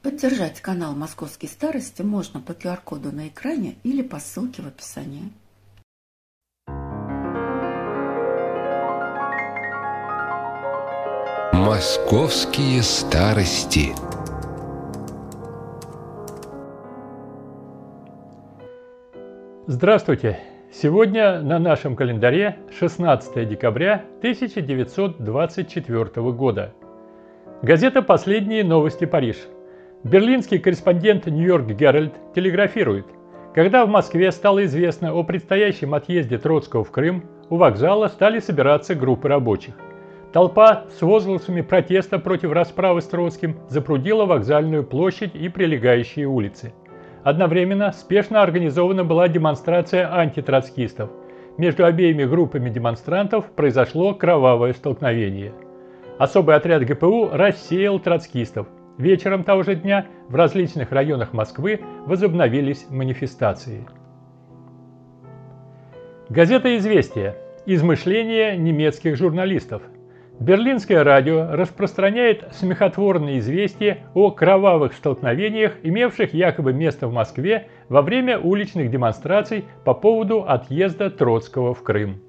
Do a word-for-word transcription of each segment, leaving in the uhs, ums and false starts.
Поддержать канал «Московские старости» можно по ку ар коду на экране или по ссылке в описании. Московские старости. Здравствуйте! Сегодня на нашем календаре шестнадцатое декабря тысяча девятьсот двадцать четвёртого года. Газета «Последние новости. Париж». Берлинский корреспондент «Нью-Йорк Геральд» телеграфирует: когда в Москве стало известно о предстоящем отъезде Троцкого в Крым, у вокзала стали собираться группы рабочих. Толпа с возгласами протеста против расправы с Троцким запрудила вокзальную площадь и прилегающие улицы. Одновременно спешно организована была демонстрация антитроцкистов. Между обеими группами демонстрантов произошло кровавое столкновение. Особый отряд гэ пэ у рассеял троцкистов. Вечером того же дня в различных районах Москвы возобновились манифестации. Газета «Известия». Измышления немецких журналистов. Берлинское радио распространяет смехотворные известия о кровавых столкновениях, имевших якобы место в Москве во время уличных демонстраций по поводу отъезда Троцкого в Крым.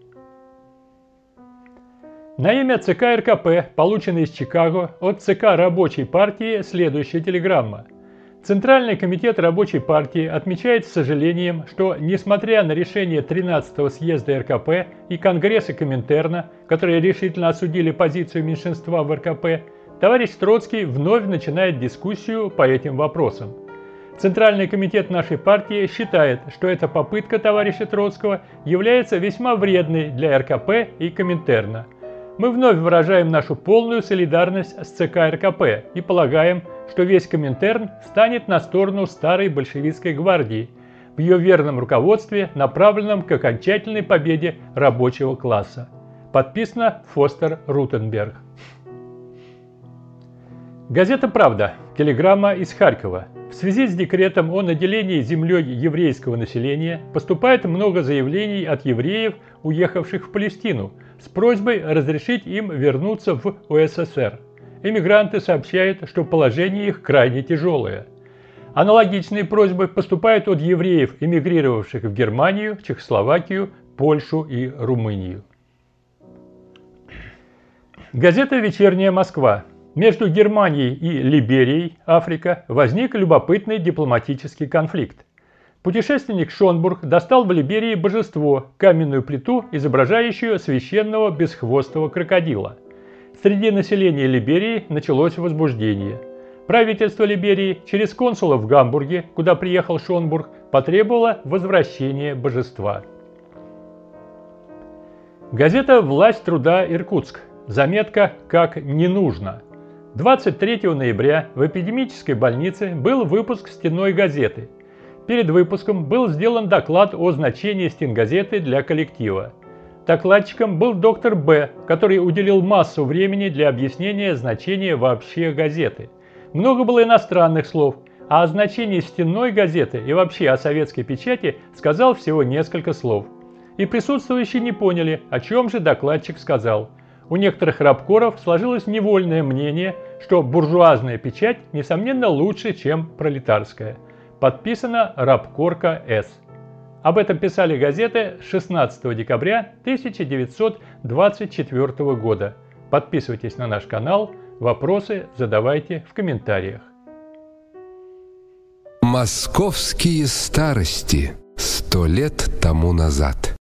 На имя цэ ка эр ка пэ, полученной из Чикаго от ЦК Рабочей партии, следующая телеграмма. Центральный комитет Рабочей партии отмечает с сожалением, что, несмотря на решение тринадцатого съезда эр ка пэ и Конгресса Коминтерна, которые решительно осудили позицию меньшинства в эр ка пэ, товарищ Троцкий вновь начинает дискуссию по этим вопросам. Центральный комитет нашей партии считает, что эта попытка товарища Троцкого является весьма вредной для эр ка пэ и Коминтерна. Мы вновь выражаем нашу полную солидарность с цэ ка эр ка пэ и полагаем, что весь Коминтерн встанет на сторону старой большевистской гвардии в ее верном руководстве, направленном к окончательной победе рабочего класса. Подписано Фостер Рутенберг. Газета «Правда». Телеграмма из Харькова. В связи с декретом о наделении землей еврейского населения поступает много заявлений от евреев, уехавших в Палестину, с просьбой разрешить им вернуться в у эс эс эр. Эмигранты сообщают, что положение их крайне тяжелое. Аналогичные просьбы поступают от евреев, эмигрировавших в Германию, Чехословакию, Польшу и Румынию. Газета «Вечерняя Москва». Между Германией и Либерией, Африка, возник любопытный дипломатический конфликт. Путешественник Шонбург достал в Либерии божество, каменную плиту, изображающую священного бесхвостого крокодила. Среди населения Либерии началось возбуждение. Правительство Либерии через консула в Гамбурге, куда приехал Шонбург, потребовало возвращения божества. Газета «Власть труда. Иркутск». Заметка «Как не нужно». двадцать третьего ноября в эпидемической больнице был выпуск стенной газеты. Перед выпуском был сделан доклад о значении стенгазеты для коллектива. Докладчиком был доктор Б, который уделил массу времени для объяснения значения вообще газеты. Много было иностранных слов, а о значении стенной газеты и вообще о советской печати сказал всего несколько слов. И присутствующие не поняли, о чем же докладчик сказал. У некоторых рабкоров сложилось невольное мнение, что буржуазная печать, несомненно, лучше, чем пролетарская. Подписано Рабкорка С. Об этом писали газеты шестнадцатого декабря тысяча девятьсот двадцать четвёртого года. Подписывайтесь на наш канал, вопросы задавайте в комментариях. Московские старости. Сто лет тому назад.